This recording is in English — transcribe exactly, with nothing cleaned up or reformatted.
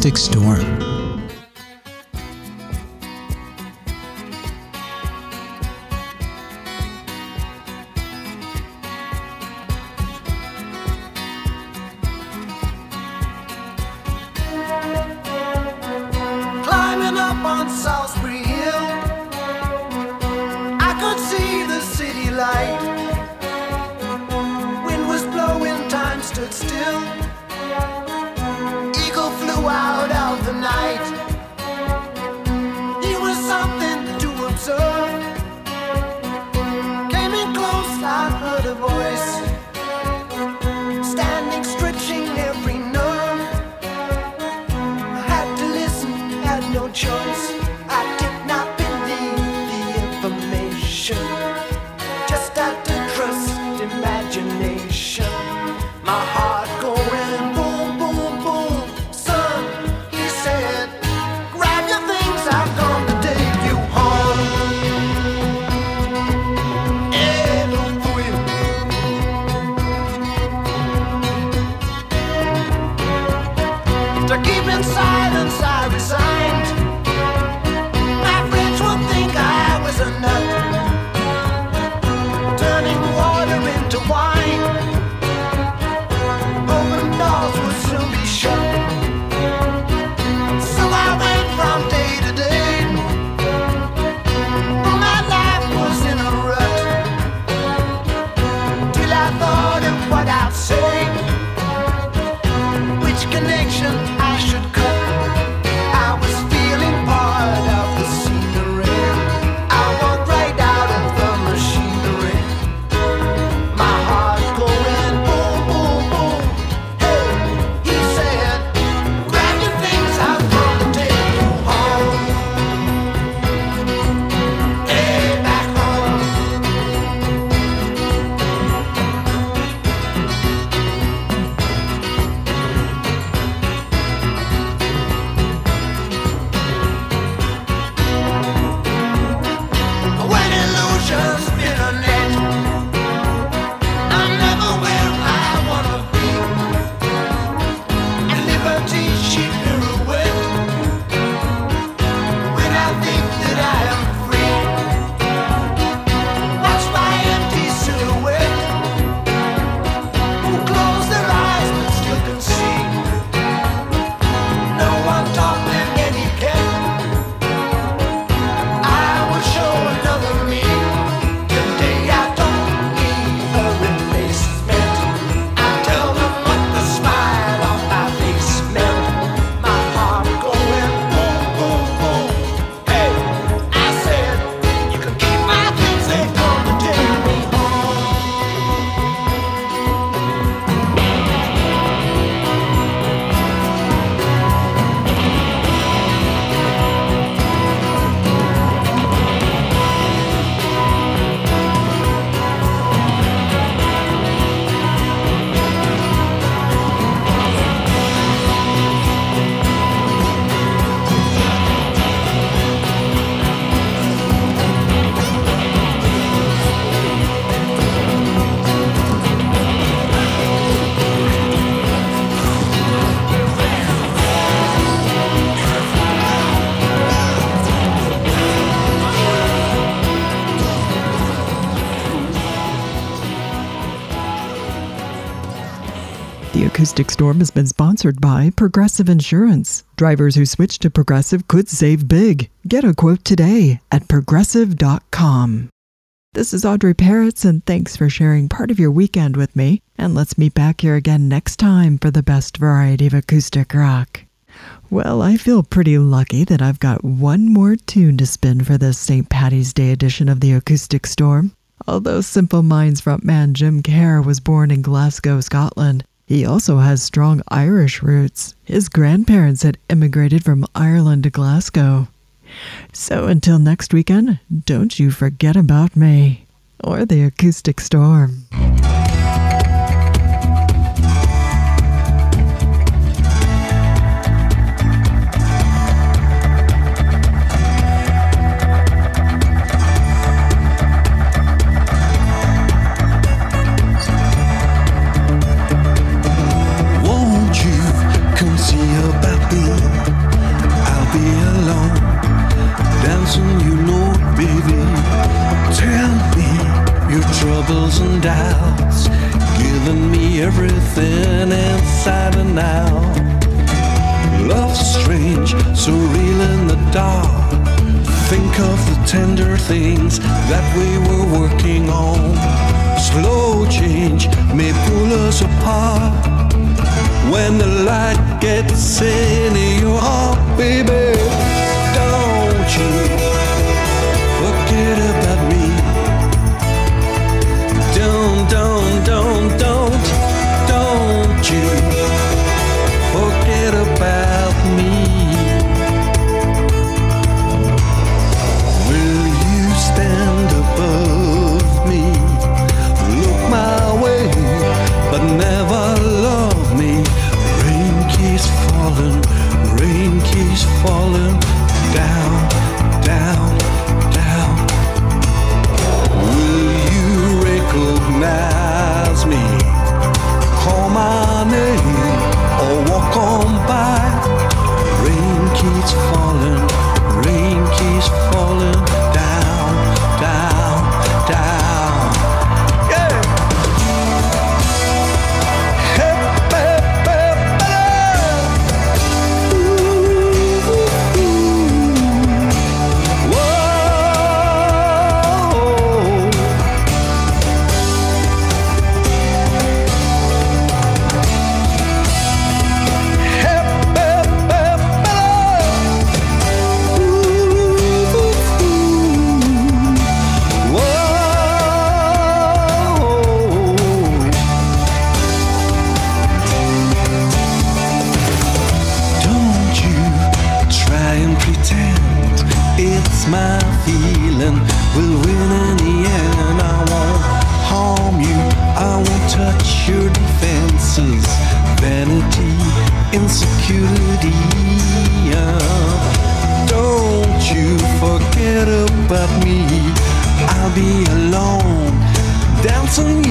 Acoustic Storm. Climbing up on Salisbury Hill, I could see the city light. Wind was blowing, time stood still. Eagle flew out of the night. He was something to observe. Came in close, I heard a voice, standing, stretching every nerve. I had to listen, had no choice. I did not believe the information, just had to trust imagination. My heart going boom, boom, boom. Son, he said, grab your things, I've come to take you home. Hello, boy. To keep in silence, I resigned. My friends would think I was a nut, turning water into wine. Open doors would soon be shut. So I went from day to day. My life was in a rut, till I thought of what I'd say, which connection I should cut. I was feeling part of the scenery. I walked right out of the machinery. My heart going boom, boom, boom. Hey, he said, grab your things, I've come to take you home. Hey, back home. When illusions spin a net, I'm never where I wanna be. And liberty she pirouette, when I think that I am free. Watch my empty silhouette, who close their eyes but still can see. No one taught them etiquette. I will show another me. Today I don't need a replacement. I tell them what the smile on my face meant. My heart going boom, boom, boom. Hey, I said, you can keep my things, they've come to take me home. The Acoustic Storm has been sponsored by Progressive Insurance. Drivers who switch to Progressive could save big. Get a quote today at progressive dot com. This is Audrey Parrots, and thanks for sharing part of your weekend with me. And let's meet back here again next time for the best variety of acoustic rock. Well, I feel pretty lucky that I've got one more tune to spin for this Saint Paddy's Day edition of the Acoustic Storm. Although Simple Minds frontman Jim Kerr was born in Glasgow, Scotland, he also has strong Irish roots. His grandparents had immigrated from Ireland to Glasgow. So until next weekend, don't you forget about me, or the Acoustic Storm. Won't you come see about me? troubles and doubts, giving me everything inside and out. Love's strange, so real in the dark. Think of the tender things that we were working on. Slow change may pull us apart. When the light gets into your heart, baby, don't you forget about me. Don't, don't, don't, don't, don't you forget about me. Will you stand above me? Look my way, but never love me. Rain keeps falling, rain keeps falling down, down, down. Will you recognize me? Call my name or walk on by. Rain keeps falling, rain keeps falling down, down, down. Yeah. Hey, hey, hey, hey. Ooh, ooh, ooh. Whoa. Hey, hey, hey, hey. Ooh, ooh, ooh. Whoa. Don't you try and pretend it's my feeling. We'll win in the end. I won't harm you, I won't touch your defenses. Vanity, insecurity, yeah. Don't you forget about me. I'll be alone, dancing